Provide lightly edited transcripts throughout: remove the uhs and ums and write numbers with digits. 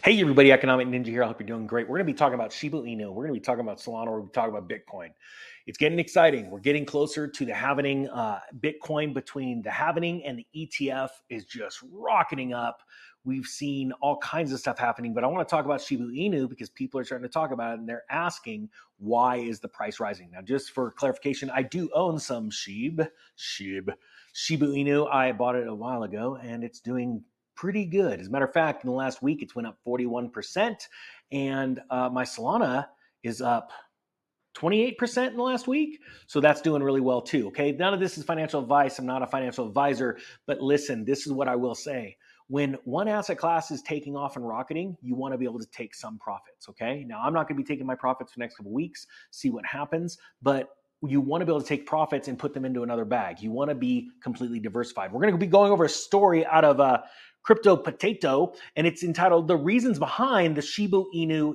Hey everybody, Economic Ninja here. I hope you're doing great. We're going to be talking about Shiba Inu. We're going to be talking about Solana. We're going to be talking about Bitcoin. It's getting exciting. We're getting closer to the halvening. Bitcoin between the halvening and the ETF is just rocketing up. We've seen all kinds of stuff happening, but I want to talk about Shiba Inu because people are starting to talk about it and they're asking, why is the price rising? Now, just for clarification, I do own some Shiba Inu. I bought it a while ago and it's doing pretty good. As a matter of fact, in the last week, it's went up 41%, and my Solana is up 28% in the last week. So that's doing really well too. Okay. None of this is financial advice. I'm not a financial advisor, but listen, this is what I will say. When one asset class is taking off and rocketing, you want to be able to take some profits. Okay. Now, I'm not going to be taking my profits for the next couple of weeks, see what happens, but you want to be able to take profits and put them into another bag. You want to be completely diversified. We're going to be going over a story out of Crypto Potato, and it's entitled The Reasons Behind the Shiba Inu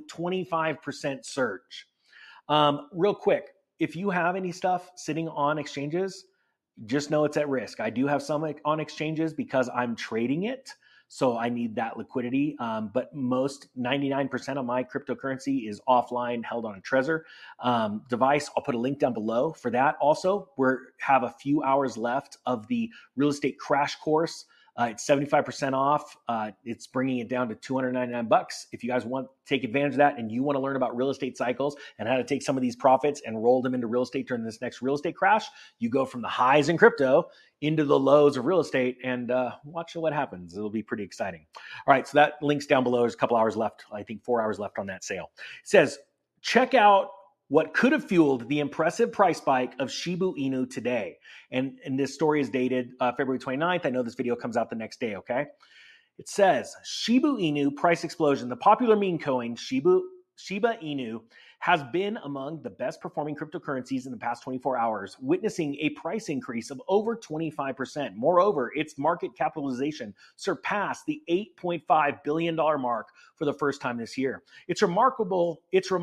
25% Surge. Real quick, if you have any stuff sitting on exchanges, just know it's at risk. I do have some on exchanges because I'm trading it. So I need that liquidity. But most 99% of my cryptocurrency is offline, held on a Trezor device. I'll put a link down below for that. Also, we have a few hours left of the real estate crash course. It's 75% off. It's bringing it down to $299. If you guys want to take advantage of that and you want to learn about real estate cycles and how to take some of these profits and roll them into real estate during this next real estate crash, you go from the highs in crypto into the lows of real estate and watch what happens. It'll be pretty exciting. All right, so that link's down below. There's a couple hours left. I think 4 hours left on that sale. It says, check out what could have fueled the impressive price spike of Shiba Inu today. And this story is dated February 29th. I know this video comes out the next day, okay? It says, Shiba Inu price explosion. The popular meme coin, Shiba Inu, has been among the best performing cryptocurrencies in the past 24 hours, witnessing a price increase of over 25%. Moreover, its market capitalization surpassed the $8.5 billion mark for the first time this year. Its remarkable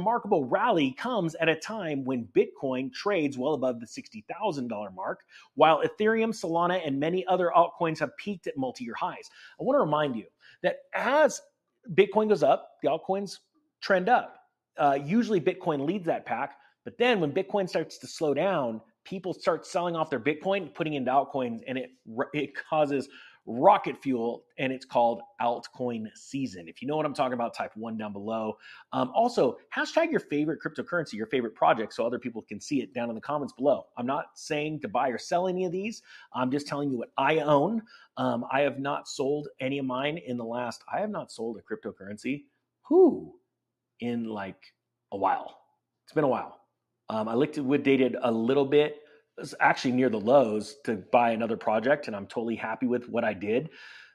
rally comes at a time when Bitcoin trades well above the $60,000 mark, while Ethereum, Solana, and many other altcoins have peaked at multi-year highs. I want to remind you that as Bitcoin goes up, the altcoins trend up. Usually Bitcoin leads that pack, but then when Bitcoin starts to slow down, people start selling off their Bitcoin, putting into altcoins, and it causes rocket fuel, and it's called altcoin season. If you know what I'm talking about, type 1 down below. Also, hashtag your favorite cryptocurrency, your favorite project, so other people can see it down in the comments below. I'm not saying to buy or sell any of these. I'm just telling you what I own. I have not sold any of mine I have not sold a cryptocurrency in like a while. It's been a while. I liquidated a little bit. It was actually near the lows to buy another project, and I'm totally happy with what I did.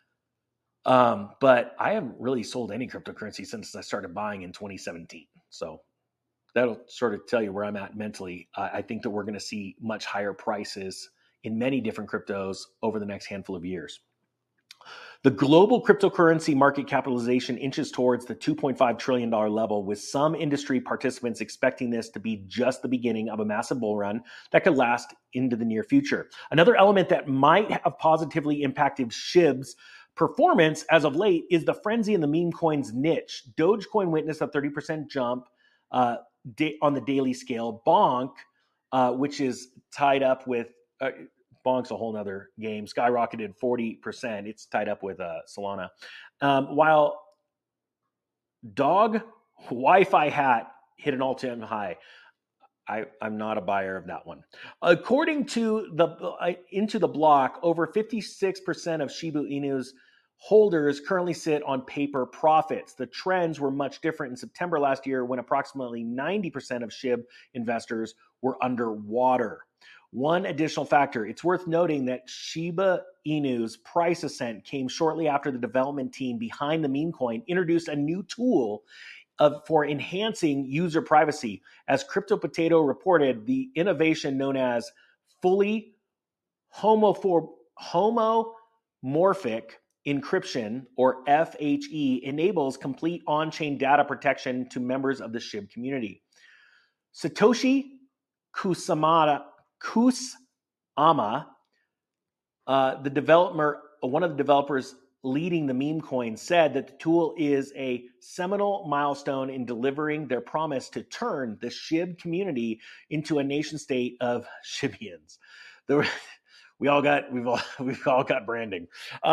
But I haven't really sold any cryptocurrency since I started buying in 2017. So that'll sort of tell you where I'm at mentally. I think that we're going to see much higher prices in many different cryptos over the next handful of years. The global cryptocurrency market capitalization inches towards the $2.5 trillion level, with some industry participants expecting this to be just the beginning of a massive bull run that could last into the near future. Another element that might have positively impacted SHIB's performance as of late is the frenzy in the meme coins niche. Dogecoin witnessed a 30% jump on the daily scale. Bonk, which is tied up with... Bonk's a whole nother game. Skyrocketed 40%. It's tied up with Solana. While Dog Wi-Fi Hat hit an all-time high. I'm not a buyer of that one. According to Into the Block, over 56% of Shiba Inu's holders currently sit on paper profits. The trends were much different in September last year, when approximately 90% of SHIB investors were underwater. One additional factor, it's worth noting that Shiba Inu's price ascent came shortly after the development team behind the meme coin introduced a new tool for enhancing user privacy. As Crypto Potato reported, the innovation known as fully homomorphic encryption, or FHE, enables complete on-chain data protection to members of the SHIB community. Satoshi Kusama, one of the developers, leading the meme coin, said that the tool is a seminal milestone in delivering their promise to turn the SHIB community into a nation state of Shibians. We've all got branding.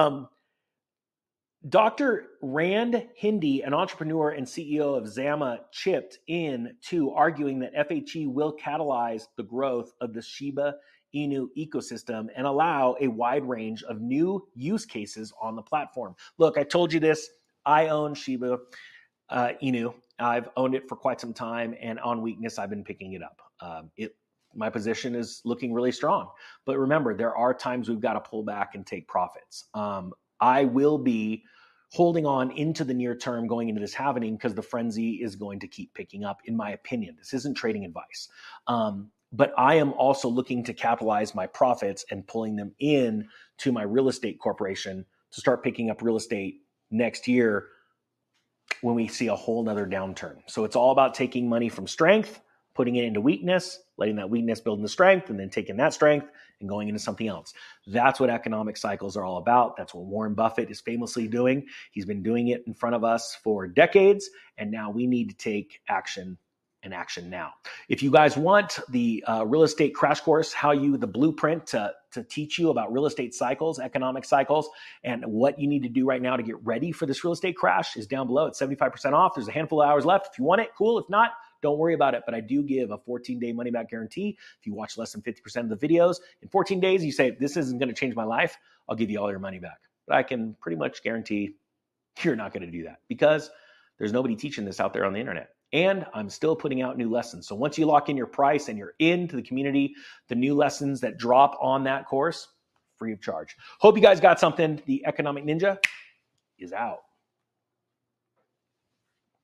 Dr. Rand Hindi, an entrepreneur and CEO of Zama, chipped in too, arguing that FHE will catalyze the growth of the Shiba Inu ecosystem and allow a wide range of new use cases on the platform. Look, I told you this. I own Shiba Inu. I've owned it for quite some time, and on weakness, I've been picking it up. My position is looking really strong. But remember, there are times we've got to pull back and take profits. I will be holding on into the near term going into this halvening because the frenzy is going to keep picking up, in my opinion. This isn't trading advice. But I am also looking to capitalize my profits and pulling them in to my real estate corporation to start picking up real estate next year when we see a whole nother downturn. So it's all about taking money from strength, putting it into weakness, letting that weakness build into strength, and then taking that strength and going into something else. That's what economic cycles are all about. That's what Warren Buffett is famously doing. He's been doing it in front of us for decades, and now we need to take action and action now. If you guys want the real estate crash course, the blueprint to teach you about real estate cycles, economic cycles, and what you need to do right now to get ready for this real estate crash is down below. It's 75% off. There's a handful of hours left. If you want it, cool. If not, don't worry about it. But I do give a 14-day money-back guarantee. If you watch less than 50% of the videos, in 14 days, you say, this isn't going to change my life, I'll give you all your money back. But I can pretty much guarantee you're not going to do that because there's nobody teaching this out there on the internet. And I'm still putting out new lessons. So once you lock in your price and you're into the community, the new lessons that drop on that course, free of charge. Hope you guys got something. The Economic Ninja is out.